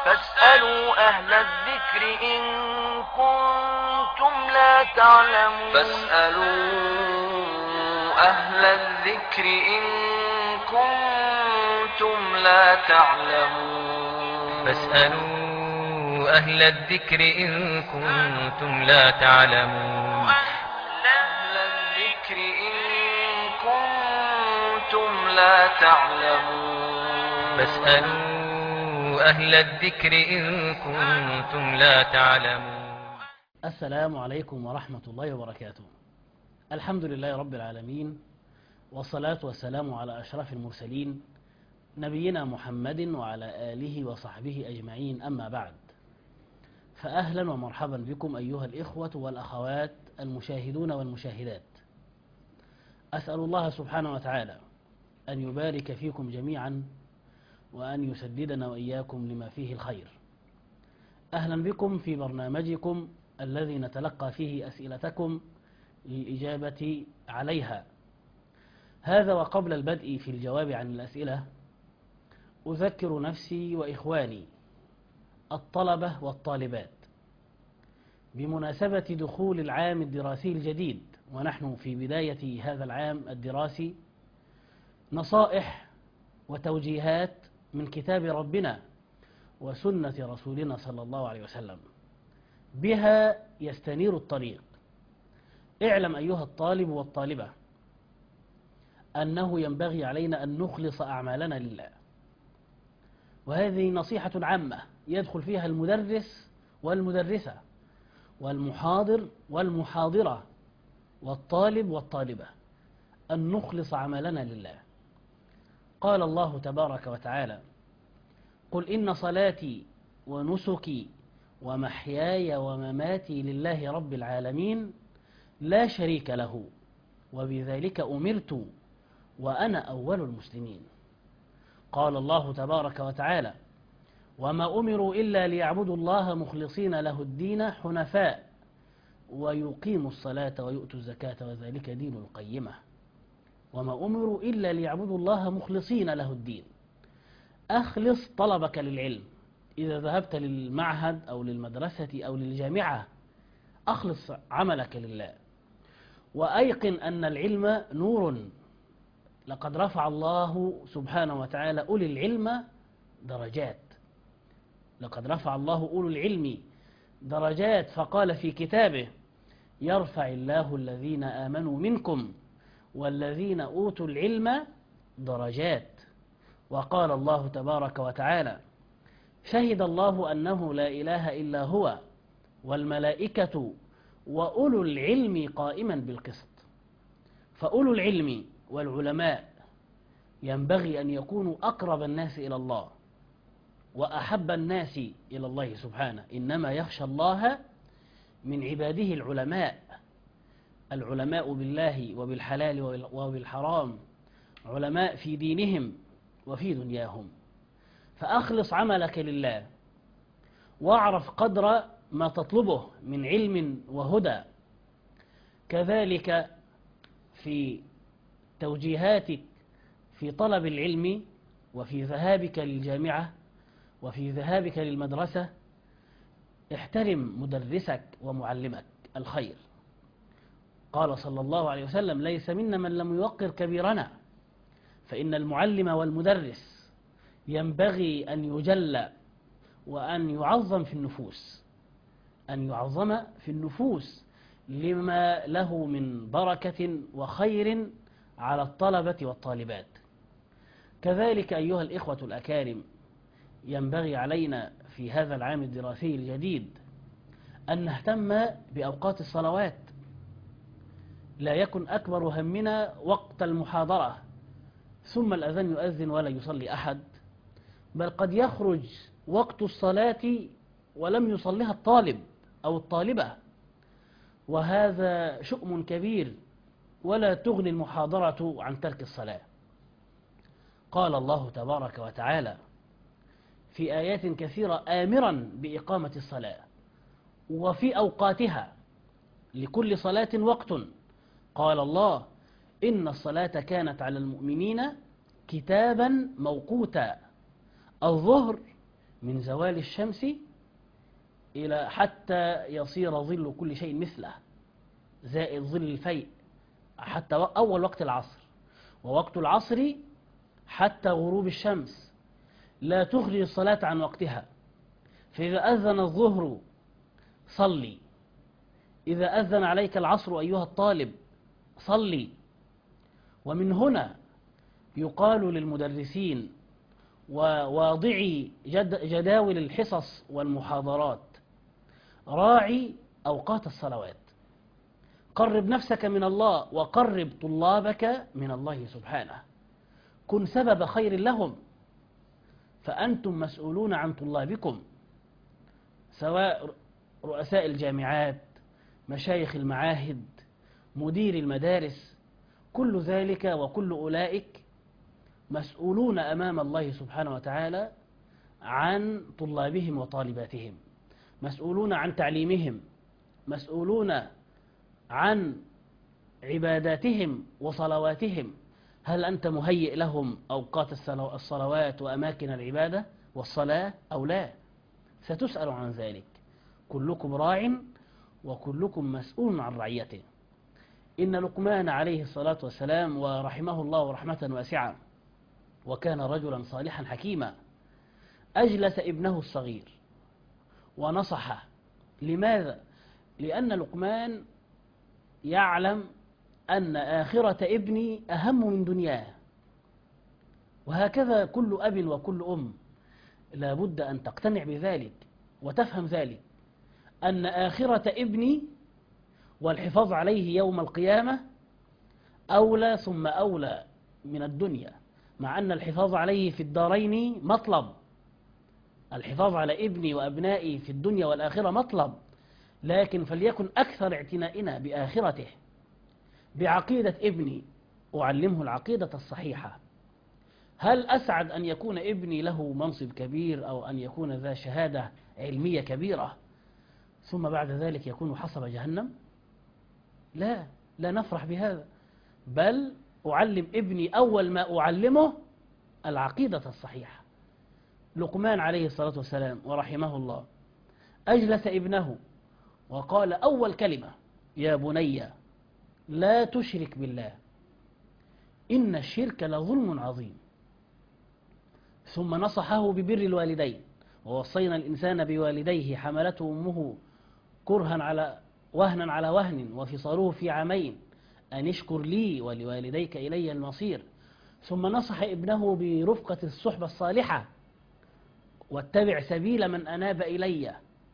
فاسألوا أهل الذكر إن كنتم لا تعلمون. أهل الذكر إن كنتم لا تعلمون. فاسألوا أهل الذكر إن كنتم لا تعلمون. أهل الذكر إن كنتم لا تعلمون. فاسألوا أهل الذكر إن كنتم لا تعلمون. السلام عليكم ورحمة الله وبركاته. الحمد لله رب العالمين، والصلاة والسلام على أشرف المرسلين نبينا محمد وعلى آله وصحبه أجمعين، أما بعد، فأهلا ومرحبا بكم أيها الإخوة والأخوات المشاهدون والمشاهدات. أسأل الله سبحانه وتعالى أن يبارك فيكم جميعا وأن يسددنا وإياكم لما فيه الخير. أهلا بكم في برنامجكم الذي نتلقى فيه أسئلتكم للإجابة عليها. هذا وقبل البدء في الجواب عن الأسئلة أذكر نفسي وإخواني الطلبة والطالبات بمناسبة دخول العام الدراسي الجديد، ونحن في بداية هذا العام الدراسي، نصائح وتوجيهات من كتاب ربنا وسنة رسولنا صلى الله عليه وسلم، بها يستنير الطريق. اعلم أيها الطالب والطالبة أنه ينبغي علينا أن نخلص أعمالنا لله، وهذه نصيحة عامة يدخل فيها المدرس والمدرسة والمحاضر والمحاضرة والطالب والطالبة، أن نخلص عملنا لله. قال الله تبارك وتعالى: قل إن صلاتي ونسكي ومحياي ومماتي لله رب العالمين لا شريك له وبذلك أمرت وأنا أول المسلمين. قال الله تبارك وتعالى: وما أمروا إلا ليعبدوا الله مخلصين له الدين حنفاء ويقيموا الصلاة ويؤتوا الزكاة وذلك دين القيمة. وما أمروا إلا ليعبدوا الله مخلصين له الدين. أخلص طلبك للعلم. إذا ذهبت للمعهد أو للمدرسة أو للجامعة، أخلص عملك لله، وأيقن أن العلم نور. لقد رفع الله سبحانه وتعالى أولي العلم درجات. لقد رفع الله أولي العلم درجات، فقال في كتابه: يرفع الله الذين آمنوا منكم والذين أوتوا العلم درجات. وقال الله تبارك وتعالى: شهد الله أنه لا إله إلا هو والملائكة وأولو العلم قائما بالقسط. فأولو العلم والعلماء ينبغي أن يكونوا أقرب الناس إلى الله وأحب الناس إلى الله سبحانه. إنما يخشى الله من عباده العلماء. العلماء بالله وبالحلال وبالحرام، علماء في دينهم وفي دنياهم. فأخلص عملك لله، واعرف قدر ما تطلبه من علم وهدى. كذلك في توجيهاتك في طلب العلم وفي ذهابك للجامعة وفي ذهابك للمدرسة، احترم مدرسك ومعلمك الخير. قال صلى الله عليه وسلم: ليس منا من لم يوقر كبيرنا. فإن المعلم والمدرس ينبغي أن يجل وأن يعظم في النفوس، أن يعظم في النفوس لما له من بركة وخير على الطلبة والطالبات. كذلك أيها الإخوة الأكارم، ينبغي علينا في هذا العام الدراسي الجديد أن نهتم بأوقات الصلوات. لا يكن أكبر همنا وقت المحاضرة ثم الأذان يؤذن ولا يصلي أحد، بل قد يخرج وقت الصلاة ولم يصليها الطالب أو الطالبة، وهذا شؤم كبير، ولا تغني المحاضرة عن ترك الصلاة. قال الله تبارك وتعالى في آيات كثيرة آمرا بإقامة الصلاة وفي أوقاتها، لكل صلاة وقت. قال الله: إن الصلاة كانت على المؤمنين كتابا موقوتا. الظهر من زوال الشمس إلى حتى يصير ظل كل شيء مثله، زائد ظل الفيء، حتى أول وقت العصر، ووقت العصر حتى غروب الشمس، لا تخرج الصلاة عن وقتها. فإذا أذن الظهر صلي، إذا أذن عليك العصر أيها الطالب صلي. ومن هنا يقال للمدرسين وواضعي جداول الحصص والمحاضرات: راعي أوقات الصلوات، قرب نفسك من الله وقرب طلابك من الله سبحانه، كن سبب خير لهم، فأنتم مسؤولون عن طلابكم، سواء رؤساء الجامعات، مشايخ المعاهد، مدير المدارس، كل ذلك وكل أولئك مسؤولون أمام الله سبحانه وتعالى عن طلابهم وطالباتهم، مسؤولون عن تعليمهم، مسؤولون عن عباداتهم وصلواتهم. هل أنت مهيئ لهم أوقات الصلوات وأماكن العبادة والصلاة أو لا؟ ستسأل عن ذلك. كلكم راع وكلكم مسؤول عن رعيته. إن لقمان عليه الصلاة والسلام ورحمه الله رحمة واسعة، وكان رجلا صالحا حكيما، أجلس ابنه الصغير ونصحه. لماذا؟ لأن لقمان يعلم أن آخرة ابني أهم من دنياه، وهكذا كل أب وكل أم لا بد أن تقتنع بذلك وتفهم ذلك، أن آخرة ابني والحفاظ عليه يوم القيامة أولى ثم أولى من الدنيا، مع أن الحفاظ عليه في الدارين مطلب، الحفاظ على ابني وأبنائي في الدنيا والآخرة مطلب، لكن فليكن أكثر اعتنائنا بآخرته، بعقيدة ابني، أعلمه العقيدة الصحيحة. هل أسعد أن يكون ابني له منصب كبير أو أن يكون ذا شهادة علمية كبيرة ثم بعد ذلك يكون حصب جهنم؟ لا، لا نفرح بهذا، بل أعلم ابني أول ما أعلمه العقيدة الصحيحة. لقمان عليه الصلاة والسلام ورحمه الله أجلس ابنه وقال أول كلمة: يا بني لا تشرك بالله إن الشرك لظلم عظيم. ثم نصحه ببر الوالدين: ووصينا الإنسان بوالديه حملته أمه كرها على وهن وفصاله في عامين أن اشكر لي ولوالديك إلي المصير. ثم نصح ابنه برفقة الصحبة الصالحة: واتبع سبيل من أناب إلي.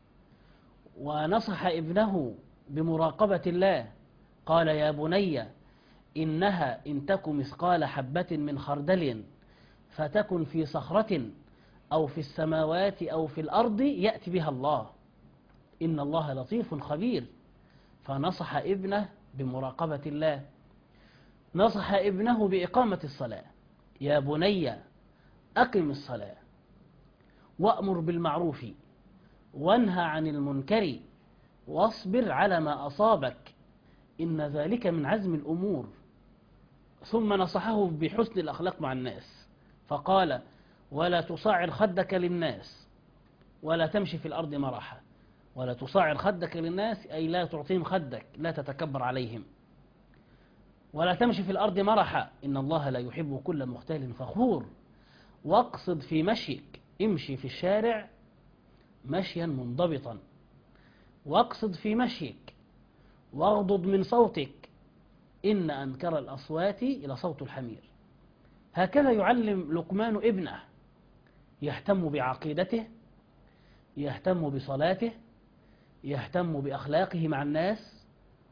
ونصح ابنه بمراقبة الله، قال: يا بني إنها إن تك مثقال حبة من خردل فتكن في صخرة أو في السماوات أو في الأرض يأتي بها الله إن الله لطيف خبير. فنصح ابنه بمراقبة الله. نصح ابنه بإقامة الصلاة: يا بني أقم الصلاة وأمر بالمعروف وانهى عن المنكر واصبر على ما أصابك إن ذلك من عزم الأمور. ثم نصحه بحسن الأخلاق مع الناس، فقال: ولا تصاعر خدك للناس ولا تمشي في الأرض مرحا. ولا تصاعر خدك للناس أي لا تعطيهم خدك، لا تتكبر عليهم. ولا تمشي في الأرض مرحا إن الله لا يحب كل مختال فخور. واقصد في مشيك، امشي في الشارع مشيا منضبطا، واقصد في مشيك، واغضض من صوتك إن أنكر الأصوات إلى صوت الحمير. هكذا يعلم لقمان ابنه، يهتم بعقيدته، يهتم بصلاته، يهتم بأخلاقه مع الناس.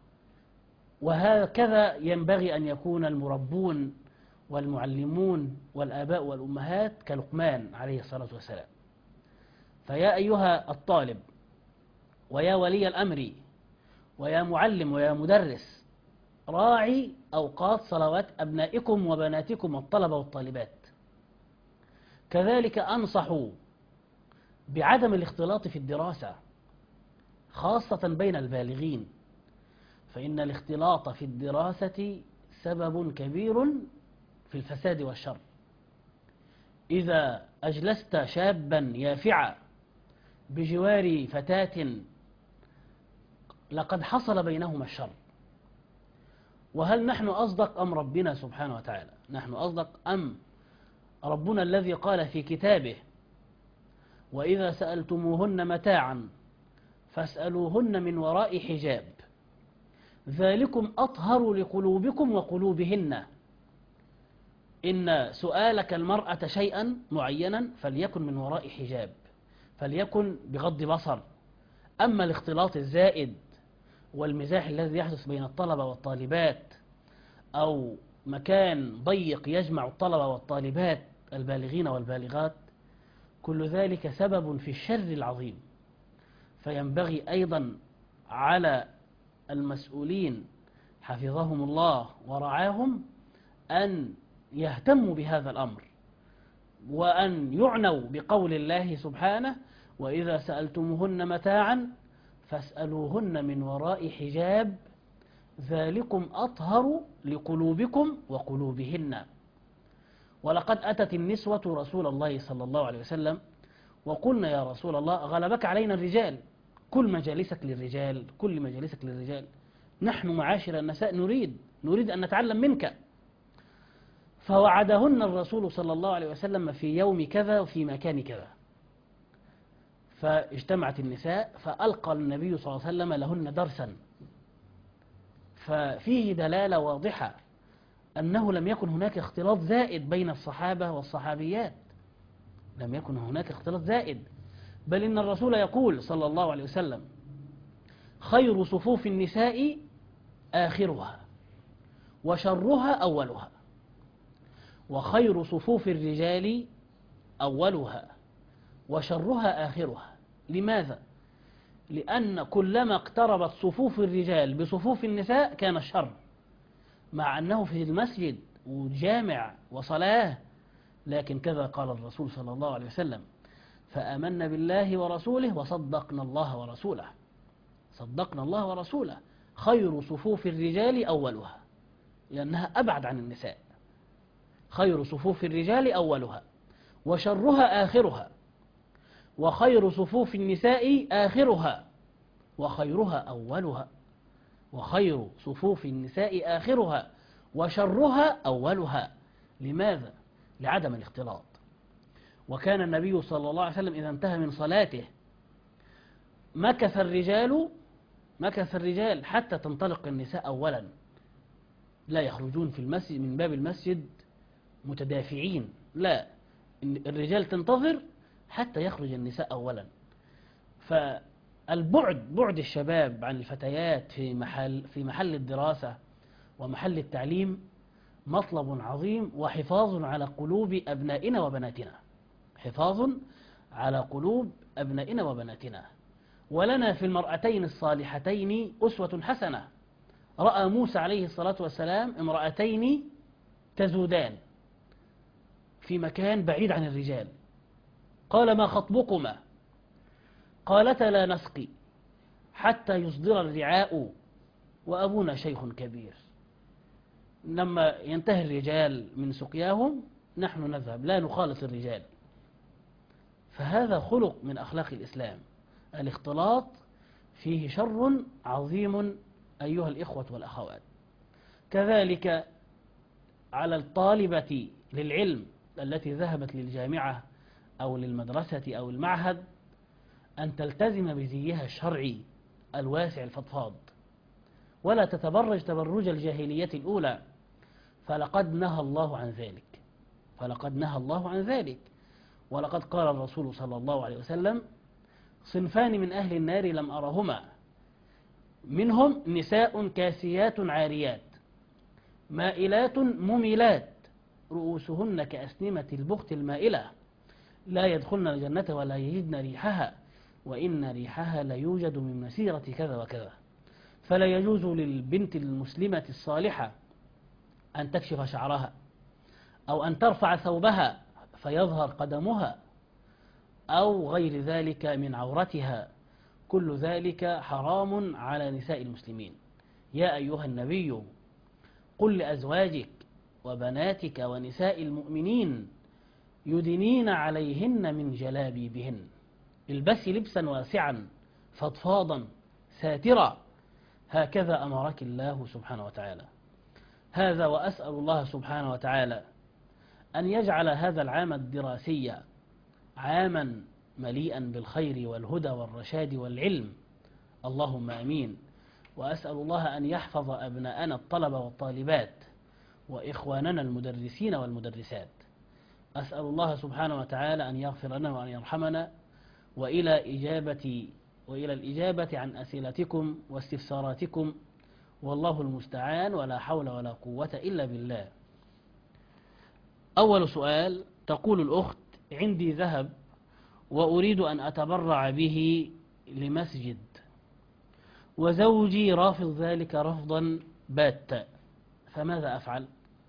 وهكذا ينبغي أن يكون المربون والمعلمون والآباء والأمهات كلقمان عليه الصلاة والسلام. فيا أيها الطالب ويا ولي الأمر ويا معلم ويا مدرس، راعي أوقات صلوات أبنائكم وبناتكم الطلبة والطالبات. كذلك أنصح بعدم الاختلاط في الدراسة خاصة بين البالغين، فإن الاختلاط في الدراسة سبب كبير في الفساد والشر. إذا أجلست شابا يافعا بجوار فتاة لقد حصل بينهما الشر. وهل نحن أصدق أم ربنا سبحانه وتعالى؟ نحن أصدق أم ربنا الذي قال في كتابه: وإذا سألتموهن متاعا فاسألوهن من وراء حجاب ذلكم أطهر لقلوبكم وقلوبهن. إن سؤالك المرأة شيئا معينا فليكن من وراء حجاب، فليكن بغض بصر. أما الاختلاط الزائد والمزاح الذي يحدث بين الطلبة والطالبات، أو مكان ضيق يجمع الطلبة والطالبات البالغين والبالغات، كل ذلك سبب في الشر العظيم. فينبغي أيضا على المسؤولين حفظهم الله ورعاهم أن يهتموا بهذا الأمر، وأن يعنوا بقول الله سبحانه: وإذا سألتموهن متاعا فاسألوهن من وراء حجاب ذلكم أطهر لقلوبكم وقلوبهن. ولقد أتت النسوة رسول الله صلى الله عليه وسلم وقلنا: يا رسول الله، غلبك علينا الرجال، كل مجالسك للرجال، كل مجالسك للرجال، نحن معاشر النساء نريد أن نتعلم منك. فوعدهن الرسول صلى الله عليه وسلم في يوم كذا وفي مكان كذا. فاجتمعت النساء فألقى النبي صلى الله عليه وسلم لهن درسا، ففيه دلالة واضحة أنه لم يكن هناك اختلاط زائد بين الصحابة والصحابيات، لم يكن هناك اختلاط زائد، بل إن الرسول يقول صلى الله عليه وسلم: خير صفوف النساء آخرها وشرها أولها، وخير صفوف الرجال أولها وشرها آخرها. لماذا؟ لأن كلما اقتربت صفوف الرجال بصفوف النساء كان الشر، مع أنه في المسجد وجامع وصلاة، لكن كذا قال الرسول صلى الله عليه وسلم: فآمنا بالله ورسوله وصدقنا الله ورسوله. صدقنا الله ورسوله. خير صفوف الرجال أولها، لأنها أبعد عن النساء. خير صفوف الرجال أولها وشرها آخرها، وخير صفوف النساء آخرها وخيرها أولها، وخير صفوف النساء آخرها وشرها أولها. لماذا؟ لعدم الاختلاط. وكان النبي صلى الله عليه وسلم إذا انتهى من صلاته مكث الرجال حتى تنطلق النساء أولا، لا يخرجون في المسجد من باب المسجد متدافعين، لا، الرجال تنتظر حتى يخرج النساء أولا. بعد الشباب عن الفتيات في محل الدراسة ومحل التعليم مطلب عظيم، وحفاظ على قلوب أبنائنا وبناتنا، حفاظ على قلوب أبنائنا وبناتنا. ولنا في المرأتين الصالحتين أسوة حسنة. رأى موسى عليه الصلاة والسلام امرأتين تزودان في مكان بعيد عن الرجال، قال: ما خطبكما؟ قالتا: لا نسقي حتى يصدر الرعاء وأبونا شيخ كبير. لما ينتهي الرجال من سقياهم نحن نذهب، لا نخالط الرجال. فهذا خلق من أخلاق الإسلام. الاختلاط فيه شر عظيم أيها الإخوة والأخوات. كذلك على الطالبة للعلم التي ذهبت للجامعة أو للمدرسة أو المعهد أن تلتزم بزيها الشرعي الواسع الفضفاض، ولا تتبرج تبرج الجاهلية الأولى، فلقد نهى الله عن ذلك. ولقد قال الرسول صلى الله عليه وسلم: صنفان من أهل النار لم أرهما، منهم نساء كاسيات عاريات مائلات مميلات رؤوسهن كأسنمة البخت المائلة، لا يدخلن الجنة ولا يجدن ريحها، وإن ريحها ليوجد من مسيرة كذا وكذا. فلا يجوز للبنت المسلمة الصالحة أن تكشف شعرها، أو أن ترفع ثوبها فيظهر قدمها، أو غير ذلك من عورتها. كل ذلك حرام على نساء المسلمين. يا أيها النبي قل لأزواجك وبناتك ونساء المؤمنين يدنين عليهن من جلابيبهن. البسي لبسا واسعا فضفاضا ساترا، هكذا أمرك الله سبحانه وتعالى. هذا وأسأل الله سبحانه وتعالى أن يجعل هذا العام الدراسي عاما مليئا بالخير والهدى والرشاد والعلم، اللهم آمين. وأسأل الله أن يحفظ أبناءنا الطلبة والطالبات وإخواننا المدرسين والمدرسات. أسأل الله سبحانه وتعالى أن يغفر لنا وأن يرحمنا، وإلى الإجابة عن أسئلتكم واستفساراتكم، والله المستعان، ولا حول ولا قوة إلا بالله. أول سؤال، تقول الأخت: عندي ذهب وأريد أن أتبرع به لمسجد، وزوجي رافض ذلك رفضا باتا، فماذا أفعل؟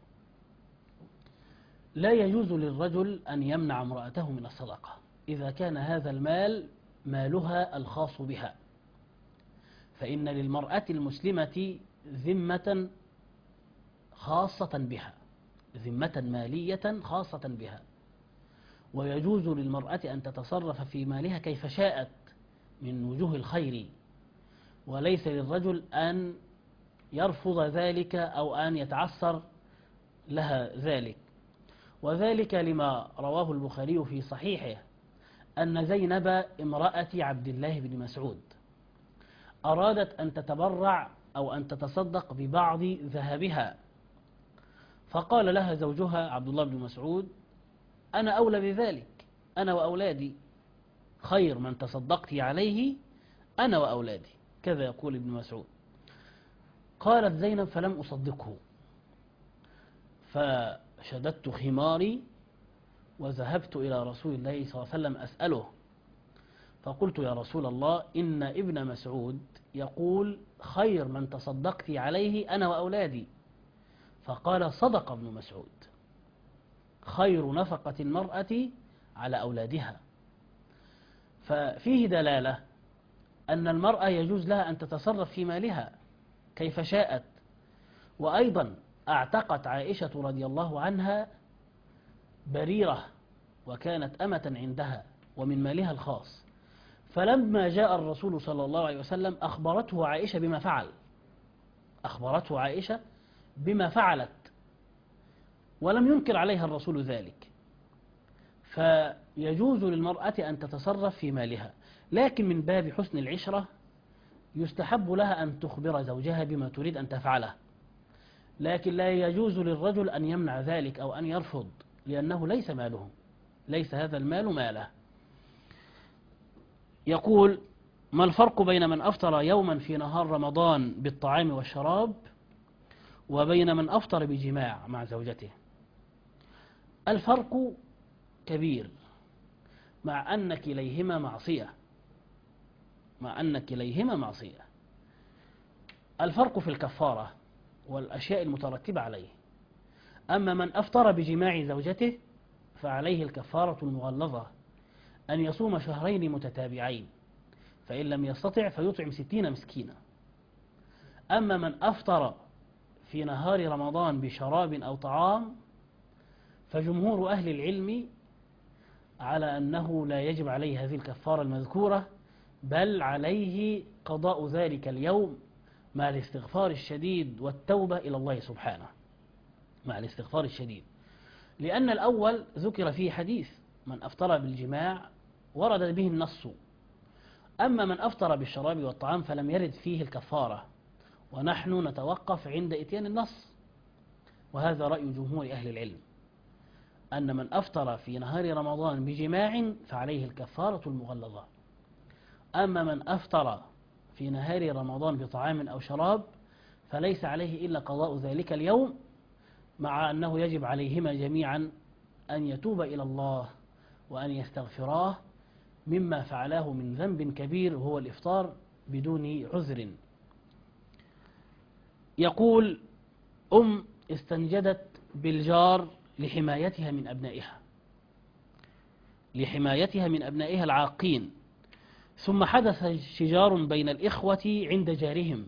لا يجوز للرجل أن يمنع امرأته من الصدقة إذا كان هذا المال مالها الخاص بها، فإن للمرأة المسلمة ذمة خاصة بها، ذمة مالية خاصة بها، ويجوز للمرأة أن تتصرف في مالها كيف شاءت من وجوه الخير، وليس للرجل أن يرفض ذلك أو أن يتعثر لها ذلك. وذلك لما رواه البخاري في صحيحه أن زينب امرأة عبد الله بن مسعود أرادت أن تتبرع أو أن تتصدق ببعض ذهبها، فقال لها زوجها عبد الله بن مسعود: أنا أولى بذلك، أنا وأولادي، خير من تصدقت عليه أنا وأولادي، كذا يقول ابن مسعود. قالت زينب: فلم أصدقه، فشددت خماري وذهبت إلى رسول الله صلى الله عليه وسلم أسأله، فقلت: يا رسول الله، إن ابن مسعود يقول خير من تصدقت عليه أنا وأولادي. فقال: صدق ابن مسعود، خير نفقة المرأة على أولادها. ففيه دلالة أن المرأة يجوز لها أن تتصرف في مالها كيف شاءت. وأيضا اعتقت عائشة رضي الله عنها بريرة، وكانت أمة عندها ومن مالها الخاص، فلما جاء الرسول صلى الله عليه وسلم أخبرته عائشة بما فعل، أخبرته عائشة بما فعلت، ولم ينكر عليها الرسول ذلك. فيجوز للمرأة أن تتصرف في مالها، لكن من باب حسن العشرة يستحب لها أن تخبر زوجها بما تريد أن تفعله، لكن لا يجوز للرجل أن يمنع ذلك أو أن يرفض، لأنه ليس ماله، ليس هذا المال ماله. يقول: ما الفرق بين من أفطر يوما في نهار رمضان بالطعام والشراب وبين من أفطر بجماع مع زوجته؟ الفرق كبير، مع أن كليهما معصية، الفرق في الكفارة والأشياء المترتبة عليه. أما من أفطر بجماع زوجته فعليه الكفارة المغلظة، أن يصوم شهرين متتابعين، فإن لم يستطع فيطعم 60 مسكينا. أما من أفطر في نهار رمضان بشراب أو طعام فجمهور أهل العلم على أنه لا يجب عليه هذه الكفارة المذكورة، بل عليه قضاء ذلك اليوم مع الاستغفار الشديد والتوبة إلى الله سبحانه، مع الاستغفار الشديد، لأن الأول ذكر فيه حديث من أفطر بالجماع ورد به النص، أما من أفطر بالشراب والطعام فلم يرد فيه الكفارة، ونحن نتوقف عند إتيان النص. وهذا رأي جمهور أهل العلم، أن من أفطر في نهار رمضان بجماع فعليه الكفارة المغلظة، أما من أفطر في نهار رمضان بطعام أو شراب فليس عليه إلا قضاء ذلك اليوم، مع أنه يجب عليهما جميعا أن يتوب إلى الله وأن يستغفراه مما فعلاه من ذنب كبير هو الإفطار بدون عذر. يقول: استنجدت بالجار لحمايتها من أبنائها العاقين، ثم حدث شجار بين الإخوة عند جارهم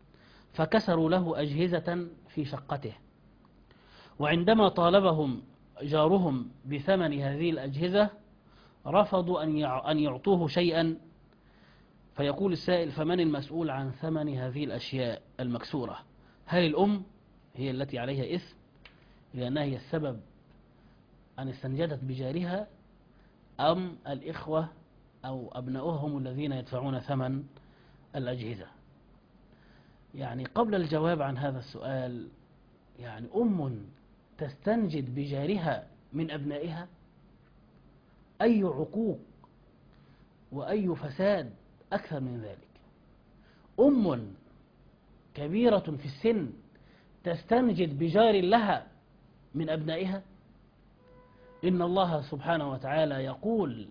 فكسروا له أجهزة في شقته، وعندما طالبهم جارهم بثمن هذه الأجهزة رفضوا أن يعطوه شيئا، فيقول السائل: فمن المسؤول عن ثمن هذه الأشياء المكسورة؟ هل الأم هي التي عليها إثم لأنها هي السبب أن استنجدت بجارها، أم الإخوة أو أبنائهم الذين يدفعون ثمن الأجهزة؟ يعني قبل الجواب عن هذا السؤال، يعني أم تستنجد بجارها من أبنائها؟ أي عقوق وأي فساد أكثر من ذلك؟ أم كبيرة في السن تستنجد بجار لها من أبنائها؟ إن الله سبحانه وتعالى يقول: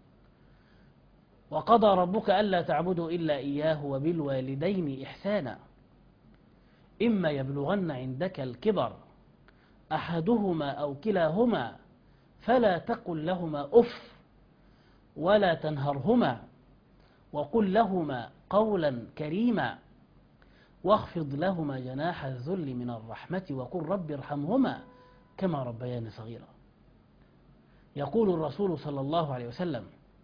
وقضى ربك ألا تعبدوا إلا إياه وبالوالدين إحسانا إما يبلغن عندك الكبر أحدهما أو كلاهما فلا تقل لهما أف ولا تنهرهما وقل لهما قولا كريما واخفض لهما جناح الذل من الرحمة وقل رب ارحمهما كما ربياني صغيرا. يقول الرسول صلى الله عليه وسلم: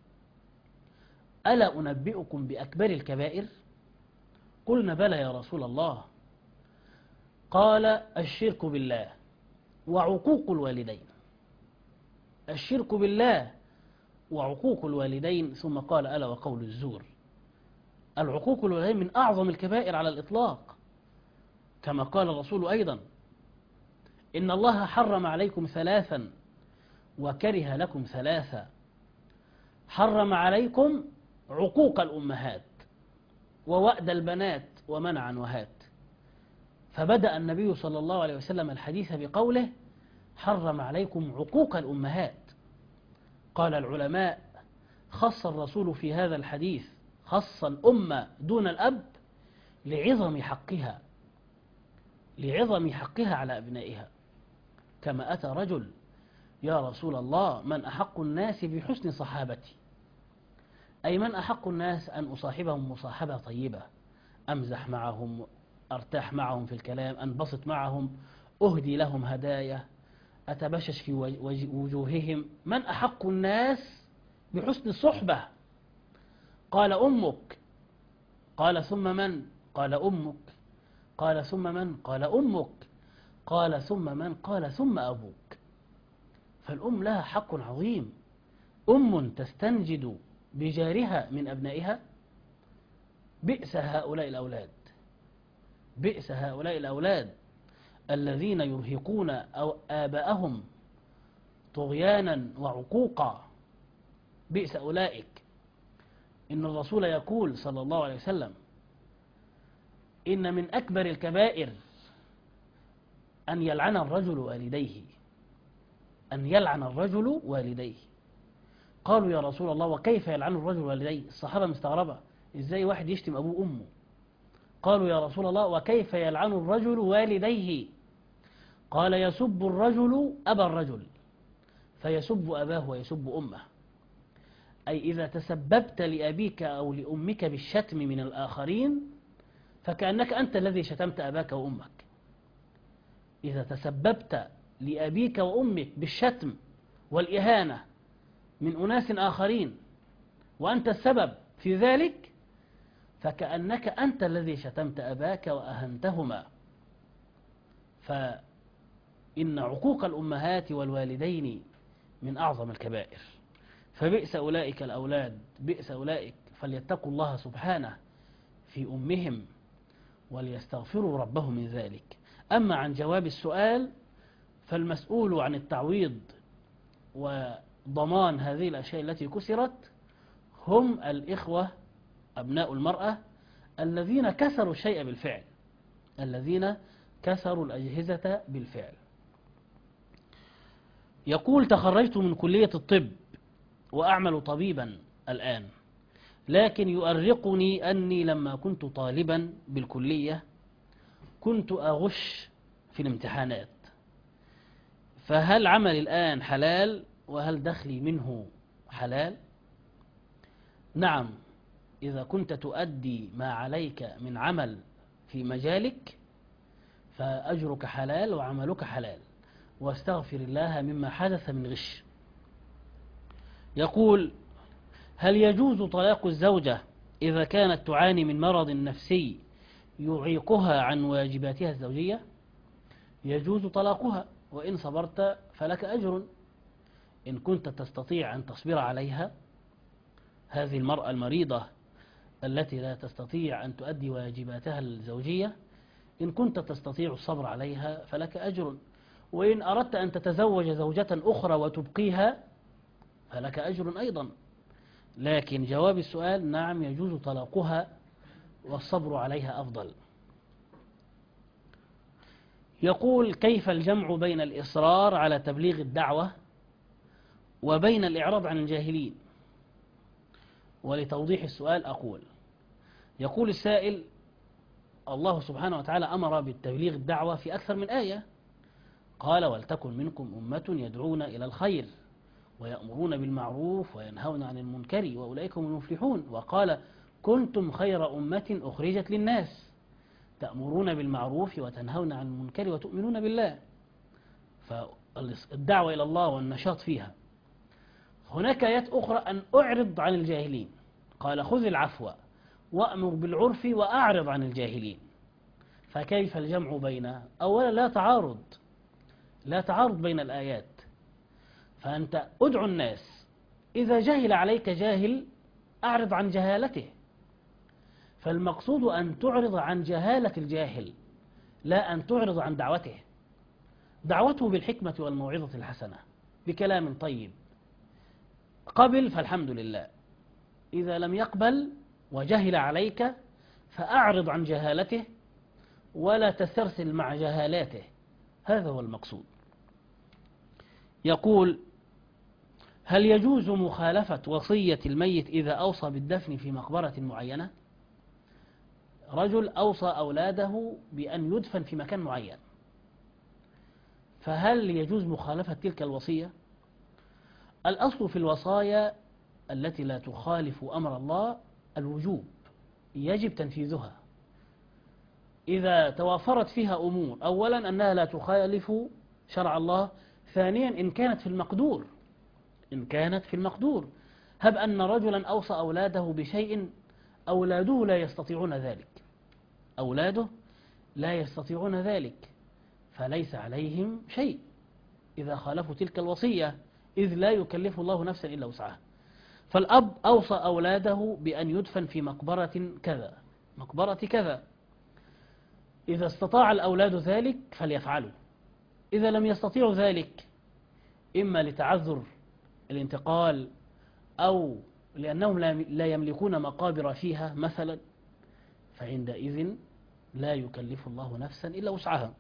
ألا أنبئكم بأكبر الكبائر؟ قلنا: بلى يا رسول الله. قال: الشرك بالله وعقوق الوالدين. الشرك بالله وعقوق الوالدين، ثم قال: ألا وقول الزور. العقوق الوالدين من أعظم الكبائر على الإطلاق، كما قال الرسول أيضا: إن الله حرم عليكم ثلاثا وكره لكم ثلاثا. حرم عليكم عقوق الأمهات ووأد البنات ومنعا وهات. فبدأ النبي صلى الله عليه وسلم الحديث بقوله: حرم عليكم عقوق الأمهات. قال العلماء: خص الرسول في هذا الحديث، خص الأمة دون الأب لعظم حقها، لعظم حقها على أبنائها. كما أتى رجل: يا رسول الله، من أحق الناس بحسن صحابتي؟ أي من أحق الناس أن أصاحبهم مصاحبة طيبة، أمزح معهم، أرتاح معهم في الكلام، أنبسط معهم، أهدي لهم هدايا، أتبشش في وجوههم. من أحق الناس بحسن الصحبة؟ قال: أمك. قال: ثم من؟ قال: أمك. قال: ثم من؟ قال: أمك. قال: ثم من؟ قال: ثم أبوك. فالأم لها حق عظيم. أم تستنجد بجارها من أبنائها؟ بئس هؤلاء الأولاد، بئس هؤلاء الأولاد الذين يرهقون أو آباءهم طغيانا وعقوقا. بئس أولئك. إن الرسول يقول صلى الله عليه وسلم: إن من أكبر الكبائر أن يلعن الرجل والديه، أن يلعن الرجل والديه. قالوا: يا رسول الله، وكيف يلعن الرجل والديه؟ الصحابة مستغربة: إزاي واحد يشتم أبوه وأمه؟ قالوا: يا رسول الله، وكيف يلعن الرجل والديه؟ قال: يسب الرجل أبا الرجل فيسب أباه ويسب أمه. أي إذا تسببت لأبيك أو لأمك بالشتم من الآخرين فكأنك أنت الذي شتمت أباك وأمك. إذا تسببت لأبيك وأمك بالشتم والإهانة من أناس آخرين وأنت السبب في ذلك فكأنك أنت الذي شتمت أباك وأهنتهما. فإن عقوق الأمهات والوالدين من أعظم الكبائر. فبئس أولئك الأولاد، بئس أولئك. فليتقوا الله سبحانه في أمهم وليستغفروا ربهم من ذلك. أما عن جواب السؤال، فالمسؤول عن التعويض وضمان هذه الأشياء التي كسرت هم الإخوة أبناء المرأة الذين كسروا الشيء بالفعل، الذين كسروا الأجهزة بالفعل. يقول: تخرجت من كلية الطب وأعمل طبيبا الآن، لكن يؤرقني أني لما كنت طالبا بالكلية كنت أغش في الامتحانات، فهل عملي الآن حلال وهل دخلي منه حلال؟ نعم، إذا كنت تؤدي ما عليك من عمل في مجالك فأجرك حلال وعملك حلال، واستغفر الله مما حدث من غش. يقول: هل يجوز طلاق الزوجة إذا كانت تعاني من مرض نفسي يعيقها عن واجباتها الزوجية؟ يجوز طلاقها، وإن صبرت فلك أجر. إن كنت تستطيع أن تصبر عليها، هذه المرأة المريضة التي لا تستطيع أن تؤدي واجباتها الزوجية، إن كنت تستطيع الصبر عليها فلك أجر. وإن أردت أن تتزوج زوجة أخرى وتبقيها فلك أجر أيضا. لكن جواب السؤال: نعم، يجوز طلاقها والصبر عليها أفضل. يقول: كيف الجمع بين الإصرار على تبليغ الدعوة وبين الإعراض عن الجاهلين؟ ولتوضيح السؤال أقول: يقول السائل: الله سبحانه وتعالى أمر بالتبليغ الدعوة في أكثر من آية. قال: ولتكن منكم أمة يدعون إلى الخير ويأمرون بالمعروف وينهون عن المنكر وأولئك هم المفلحون. وقال: كنتم خير أمة أخرجت للناس تأمرون بالمعروف وتنهون عن المنكر وتؤمنون بالله. فالدعوة إلى الله والنشاط فيها. هناك آيات أخرى أن أعرض عن الجاهلين. قال: خذ العفو وأمر بالعرف وأعرض عن الجاهلين. فكيف الجمع بينها؟ أولا لا تعارض بين الآيات. فأنت أدعو الناس، إذا جهل عليك جاهل أعرض عن جهالته. فالمقصود أن تعرض عن جهالة الجاهل، لا أن تعرض عن دعوته. دعوته بالحكمة والموعظة الحسنة بكلام طيب. قبل فالحمد لله، إذا لم يقبل وجهل عليك فأعرض عن جهالته ولا تسترسل مع جهالاته. هذا هو المقصود. يقول: هل يجوز مخالفة وصية الميت إذا أوصى بالدفن في مقبرة معينة؟ رجل أوصى أولاده بأن يدفن في مكان معين، فهل يجوز مخالفة تلك الوصية؟ الأصل في الوصايا التي لا تخالف أمر الله الوجوب، يجب تنفيذها. إذا توافرت فيها أمور: أولا أنها لا تخالف شرع الله، ثانيا إن كانت في المقدور. هب أن رجلا أوصى أولاده بشيء أولاده لا يستطيعون ذلك، فليس عليهم شيء إذا خالفوا تلك الوصية، إذ لا يكلف الله نفسا إلا وسعها. فالأب أوصى أولاده بأن يدفن في مقبرة كذا. إذا استطاع الأولاد ذلك فليفعلوا. إذا لم يستطيعوا ذلك، إما لتعذر الانتقال أو لأنهم لا يملكون مقابر فيها مثلا، فعندئذ لا يكلف الله نفسا إلا وسعها.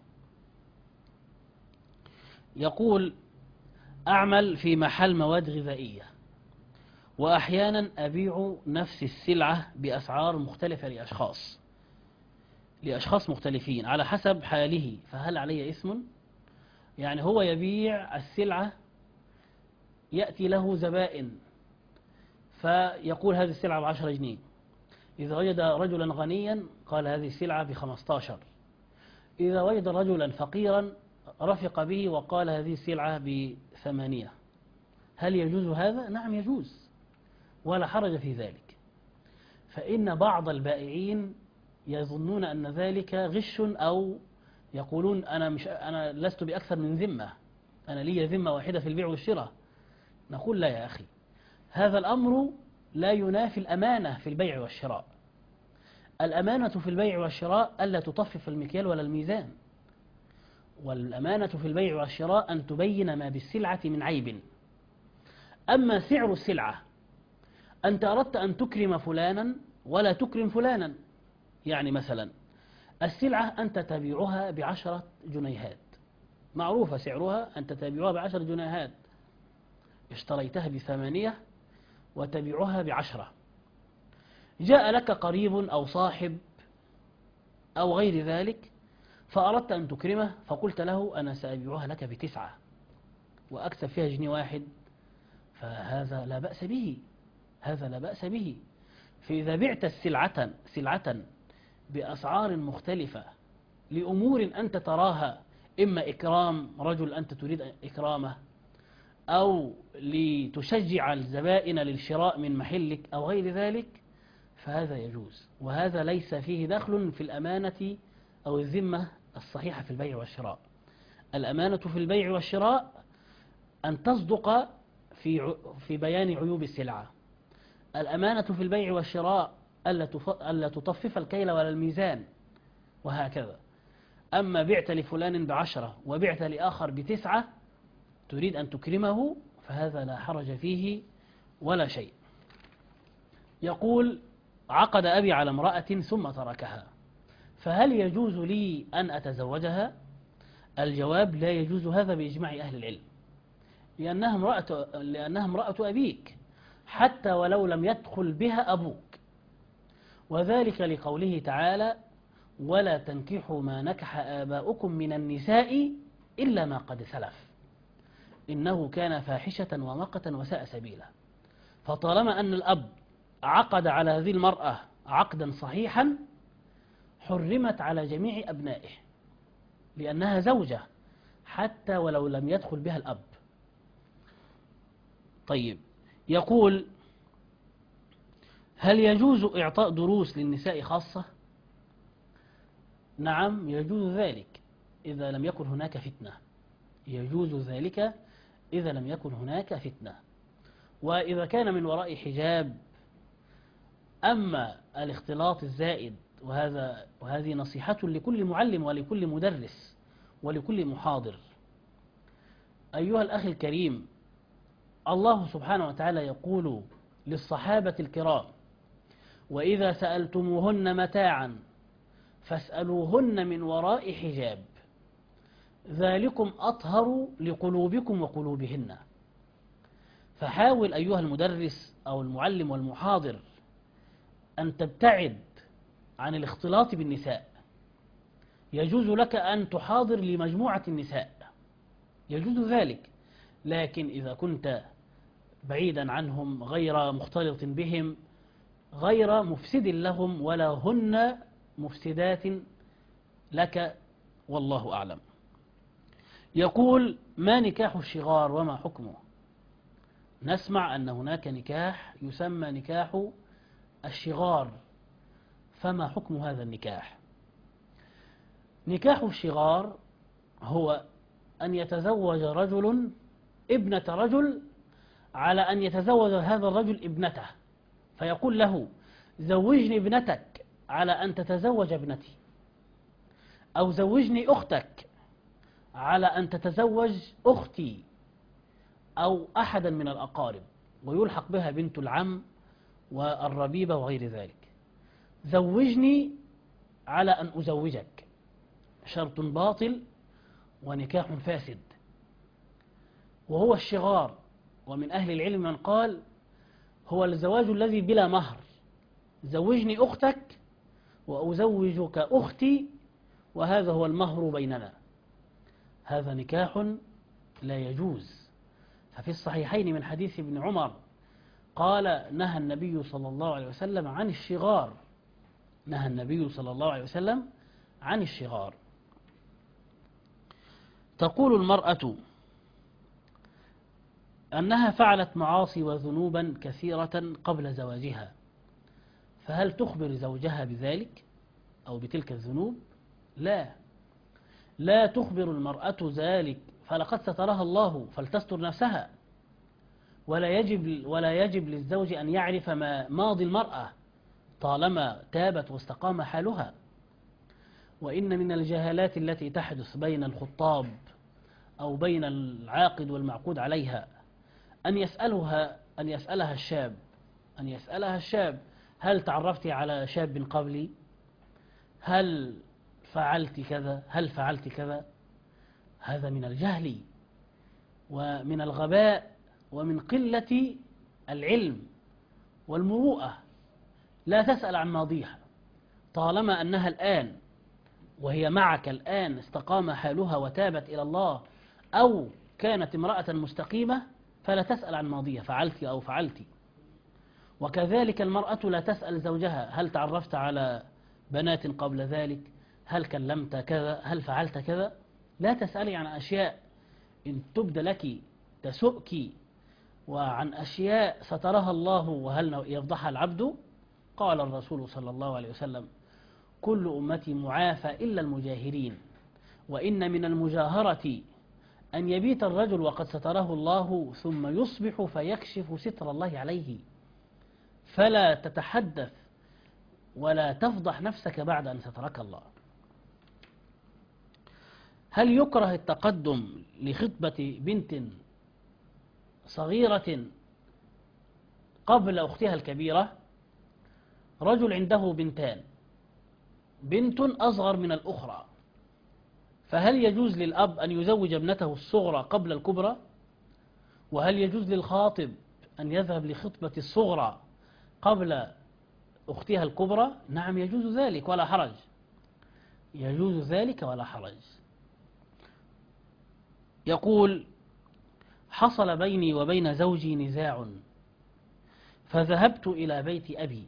يقول: أعمل في محل مواد غذائية، وأحيانا أبيع نفس السلعة بأسعار مختلفة لأشخاص مختلفين على حسب حاله، فهل علي إثم؟ يعني هو يبيع السلعة، يأتي له زبائن فيقول هذه السلعة ب10 جنيه. إذا وجد رجلا غنيا قال هذه السلعة ب15. إذا وجد رجلا فقيرا رفق به وقال هذه السلعة ب8. هل يجوز هذا؟ نعم يجوز، ولا حرج في ذلك. فإن بعض البائعين يظنون أن ذلك غش، أو يقولون أنا لست بأكثر من ذمة، أنا لي ذمة واحدة في البيع والشراء. نقول: لا يا أخي، هذا الأمر لا ينافي الأمانة في البيع والشراء. الأمانة في البيع والشراء ألا تطفف المكيال ولا الميزان، والأمانة في البيع والشراء أن تبين ما بالسلعة من عيب. أما سعر السلعة، أنت أردت أن تكرم فلانا ولا تكرم فلانا. يعني مثلا السلعة أنت تبيعها ب10 جنيهات، معروفة سعرها، أنت تبيعها ب10 جنيهات، اشتريتها ب8 وتبيعها ب10. جاء لك قريب أو صاحب أو غير ذلك فأردت أن تكرمه، فقلت له أنا سأبيعها لك ب9 وأكسب فيها جنيه واحد، فهذا لا بأس به. فإذا بعت سلعة بأسعار مختلفة لأمور أنت تراها إما إكرام رجل أنت تريد إكرامه، أو لتشجع الزبائن للشراء من محلك أو غير ذلك، فهذا يجوز، وهذا ليس فيه دخل في الأمانة أو الذمة الصحيحة في البيع والشراء. الأمانة في البيع والشراء أن تصدق في بيان عيوب السلعة. الأمانة في البيع والشراء ألا تطفف الكيل ولا الميزان، وهكذا. أما بعت لفلان ب10 وبعت لآخر ب9 تريد أن تكرمه، فهذا لا حرج فيه ولا شيء. يقول: عقد أبي على امرأة ثم تركها، فهل يجوز لي أن أتزوجها؟ الجواب: لا يجوز هذا بإجماع أهل العلم، لأنها امرأة أبيك حتى ولو لم يدخل بها أبوك، وذلك لقوله تعالى: ولا تنكحوا ما نكح آباؤكم من النساء إلا ما قد سلف إنه كان فاحشة ومقتا وساء سبيلا. فطالما أن الأب عقد على هذه المرأة عقدا صحيحا حرمت على جميع أبنائه، لأنها زوجة حتى ولو لم يدخل بها الأب. طيب، يقول: هل يجوز إعطاء دروس للنساء خاصة؟ نعم، يجوز ذلك إذا لم يكن هناك فتنة، يجوز ذلك إذا لم يكن هناك فتنة، وإذا كان من وراء حجاب. أما الاختلاط الزائد، وهذه نصيحة لكل معلم ولكل مدرس ولكل محاضر. أيها الأخ الكريم، الله سبحانه وتعالى يقول للصحابة الكرام: وإذا سألتموهن متاعا فاسألوهن من وراء حجاب ذلكم أطهر لقلوبكم وقلوبهن. فحاول أيها المدرس أو المعلم والمحاضر أن تبتعد عن الاختلاط بالنساء. يجوز لك أن تحاضر لمجموعة النساء، يجوز ذلك، لكن إذا كنت بعيدا عنهم غير مختلط بهم غير مفسد لهم ولا هن مفسدات لك، والله أعلم. يقول: ما نكاح الشغار وما حكمه؟ نسمع أن هناك نكاح يسمى نكاح الشغار، فما حكم هذا النكاح؟ نكاح الشغار هو أن يتزوج رجل ابنة رجل على أن يتزوج هذا الرجل ابنته، فيقول له: زوجني ابنتك على أن تتزوج ابنتي، أو زوجني أختك على أن تتزوج أختي أو أحدا من الأقارب، ويلحق بها بنت العم والربيبة وغير ذلك. زوجني على أن أزوجك، شرط باطل ونكاح فاسد، وهو الشغار. ومن أهل العلم من قال هو الزواج الذي بلا مهر، زوجني أختك وأزوجك أختي وهذا هو المهر بيننا، هذا نكاح لا يجوز. ففي الصحيحين من حديث ابن عمر قال: نهى النبي صلى الله عليه وسلم عن الشغار، نهى النبي صلى الله عليه وسلم عن الشغار. تقول المرأة أنها فعلت معاصي وذنوبا كثيرة قبل زواجها، فهل تخبر زوجها بذلك أو بتلك الذنوب؟ لا تخبر المرأة ذلك، فلقد سترها الله فلتستر نفسها، ولا يجب للزوج أن يعرف ما ماضي المرأة طالما تابت واستقام حالها. وإن من الجهالات التي تحدث بين الخطاب أو بين العاقد والمعقود عليها أن يسألها الشاب: هل تعرفت على شاب قبلي؟ هل فعلت كذا؟ هل فعلت كذا؟ هذا من الجهل ومن الغباء ومن قلة العلم والمروءة. لا تسأل عن ماضيها طالما أنها الآن وهي معك الآن استقام حالها وتابت إلى الله، أو كانت امرأة مستقيمة، فلا تسأل عن ماضيها فعلت أو فعلت. وكذلك المرأة لا تسأل زوجها: هل تعرفت على بنات قبل ذلك؟ هل كلمت كذا؟ هل فعلت كذا؟ لا تسألي عن أشياء إن تبد لك تسؤك، وعن أشياء سترها الله وهل يفضحها العبد. قال الرسول صلى الله عليه وسلم: كل أمتي معافى إلا المجاهرين، وإن من المجاهرة أن يبيت الرجل وقد ستره الله ثم يصبح فيكشف ستر الله عليه، فلا تتحدث ولا تفضح نفسك بعد أن سترك الله. هل يكره التقدم لخطبة بنت صغيرة قبل أختها الكبيرة؟ رجل عنده بنتان، بنت أصغر من الأخرى، فهل يجوز للأب أن يزوج ابنته الصغرى قبل الكبرى؟ وهل يجوز للخاطب أن يذهب لخطبة الصغرى قبل أختها الكبرى؟ نعم، يجوز ذلك ولا حرج، يجوز ذلك ولا حرج. يقول: حصل بيني وبين زوجي نزاع، فذهبت إلى بيت أبي،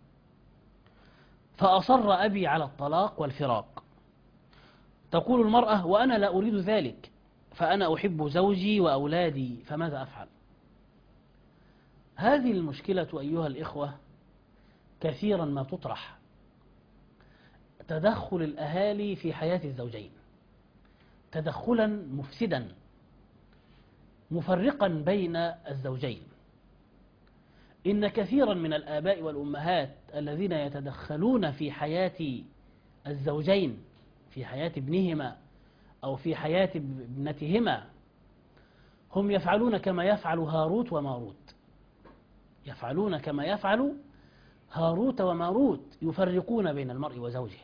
فأصر أبي على الطلاق والفراق. تقول المرأة: وأنا لا أريد ذلك، فأنا أحب زوجي وأولادي، فماذا أفعل؟ هذه المشكلة أيها الإخوة كثيرا ما تطرح، تدخل الأهالي في حياة الزوجين تدخلا مفسدا مفرقا بين الزوجين. إن كثيرا من الآباء والأمهات الذين يتدخلون في حياة الزوجين، في حياة ابنهما أو في حياة ابنتهما، هم يفعلون كما يفعل هاروت وماروت، يفعلون كما يفعل هاروت وماروت، يفرقون بين المرء وزوجه.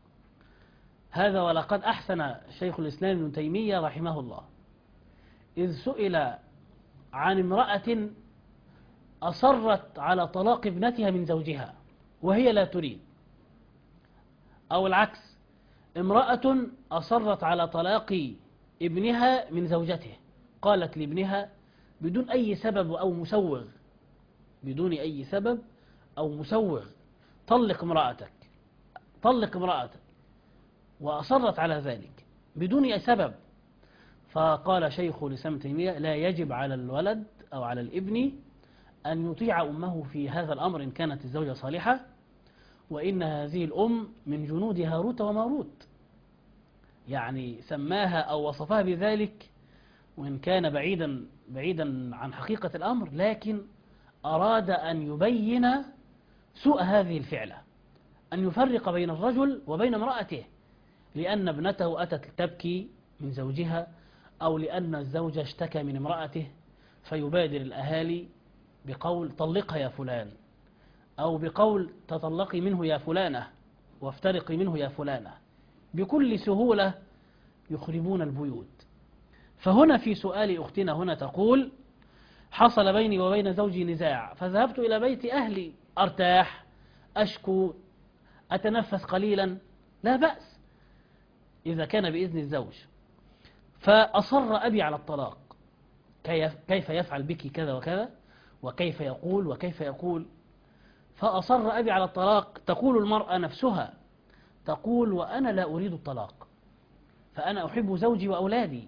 هذا ولقد أحسن شيخ الإسلام ابن تيمية رحمه الله إذ سئل عن امرأة أصرت على طلاق ابنتها من زوجها وهي لا تريد، أو العكس، امرأة أصرت على طلاق ابنها من زوجته، قالت لابنها بدون أي سبب أو مسوغ، بدون أي سبب أو مسوغ: طلق امرأتك، طلق امرأتك، وأصرت على ذلك بدون أي سبب. فقال شيخ الإسلام ابن تيمية: لا يجب على الولد أو على الابن أن يطيع أمه في هذا الأمر إن كانت الزوجة صالحة، وإن هذه الأم من جنود هاروت وماروت، يعني سماها أو وصفها بذلك، وإن كان بعيدا عن حقيقة الأمر، لكن أراد أن يبين سوء هذه الفعلة، أن يفرق بين الرجل وبين امرأته، لأن ابنته أتت تبكي من زوجها، أو لأن الزوج اشتكى من امرأته، فيبادر الأهالي بقول: طلقها يا فلان، أو بقول: تطلقي منه يا فلانة، وافترقي منه يا فلانة. بكل سهولة يخربون البيوت. فهنا في سؤال أختنا هنا تقول: حصل بيني وبين زوجي نزاع، فذهبت إلى بيت أهلي أرتاح، أشكو، أتنفس قليلا، لا بأس إذا كان بإذن الزوج. فأصر أبي على الطلاق: كيف يفعل بك كذا وكذا، وكيف يقول وكيف يقول. فأصر أبي على الطلاق. تقول المرأة نفسها، تقول: وأنا لا أريد الطلاق، فأنا أحب زوجي وأولادي.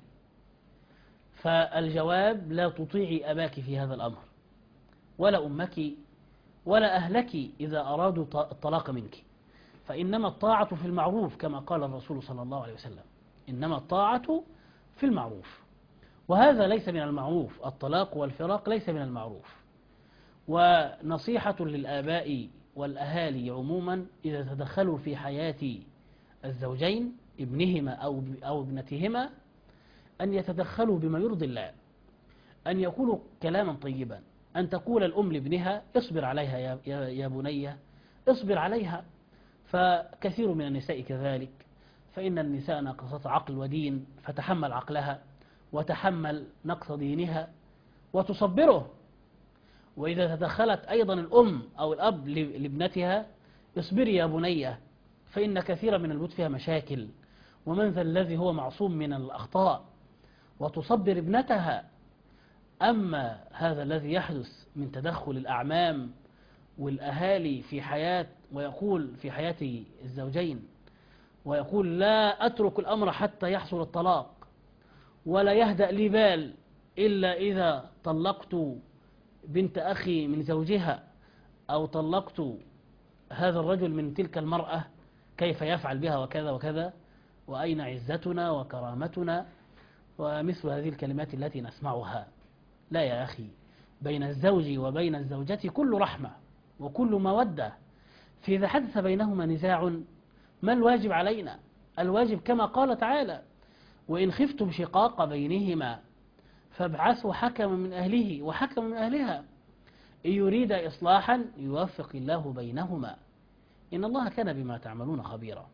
فالجواب: لا تطيعي أباك في هذا الأمر، ولا أمك، ولا أهلك إذا أرادوا الطلاق منك، فإنما الطاعة في المعروف كما قال الرسول صلى الله عليه وسلم: إنما الطاعة في المعروف. وهذا ليس من المعروف، الطلاق والفراق ليس من المعروف. ونصيحة للآباء والأهالي عموما إذا تدخلوا في حياة الزوجين، ابنهما أو ابنتهما، أن يتدخلوا بما يرضي الله، أن يقولوا كلاما طيبا، أن تقول الأم لابنها: اصبر عليها يا بني، اصبر عليها. فكثير من النساء كذلك، فإن النساء ناقصات عقل ودين، فتحمل عقلها وتحمل نقص دينها وتصبره. وإذا تدخلت أيضا الأم أو الأب لابنتها: اصبري يا بني، فإن كثيرا من البيوت فيها مشاكل، ومن ذا الذي هو معصوم من الأخطاء، وتصبر ابنتها. أما هذا الذي يحدث من تدخل الأعمام والأهالي في حياة، ويقول في حياة الزوجين: ويقول لا أترك الأمر حتى يحصل الطلاق، ولا يهدأ لي بال إلا إذا طلقت بنت أخي من زوجها، أو طلقت هذا الرجل من تلك المرأة، كيف يفعل بها وكذا وكذا، وأين عزتنا وكرامتنا، ومثل هذه الكلمات التي نسمعها. لا يا أخي، بين الزوج وبين الزوجة كل رحمة وكل مودة. فإذا حدث بينهما نزاع، ما الواجب علينا؟ الواجب كما قال تعالى: وإن خفتم شقاق بينهما فابعثوا حكما من أهله وحكما من أهلها إن يريد إصلاحا يوفق الله بينهما إن الله كان بما تعملون خبيرا.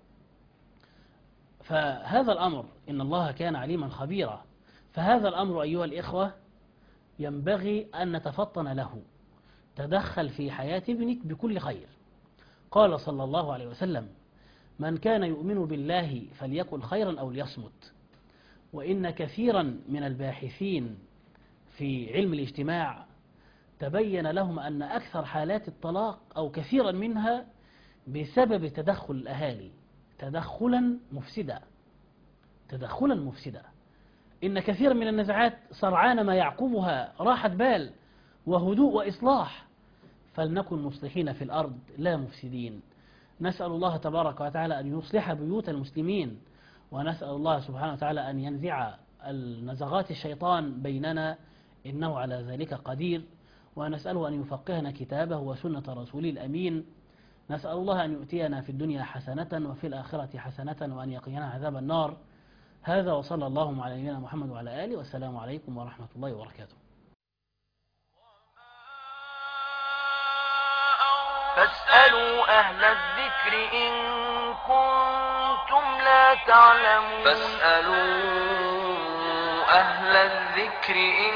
فهذا الأمر إن الله كان عليما خبيرا، فهذا الأمر أيها الإخوة ينبغي أن نتفطن له. تدخل في حياة ابنك بكل خير. قال صلى الله عليه وسلم: من كان يؤمن بالله فليقل خيرا أو ليصمت. وإن كثيرا من الباحثين في علم الاجتماع تبين لهم أن أكثر حالات الطلاق أو كثيرا منها بسبب تدخل الأهالي، تدخلا مفسدا. إن كثيرا من النزاعات سرعان ما يعقبها راحة بال وهدوء وإصلاح. فلنكن مصلحين في الأرض لا مفسدين. نسأل الله تبارك وتعالى أن يصلح بيوت المسلمين، ونسأل الله سبحانه وتعالى أن ينزع النزغات الشيطان بيننا، إنه على ذلك قدير. ونسأله أن يفقهنا كتابه وسنة رسوله الأمين. نسأل الله أن يؤتينا في الدنيا حسنة وفي الآخرة حسنة وأن يقينا عذاب النار. هذا وصلى الله على نبينا محمد وعلى آله، والسلام عليكم ورحمة الله وبركاته. فاسألوا أهل الذكر إن كنتم لا تعلمون. فاسألوا أهل الذكر إن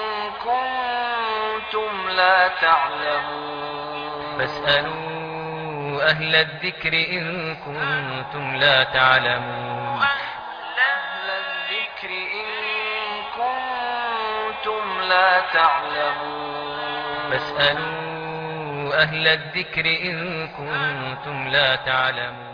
كنتم لا تعلمون. فاسألوا أهل الذكر إن كنتم لا تعلمون. أهل الذكر إن كنتم لا تعلمون. فاسألوا أهل الذكر إن كنتم لا تعلمون.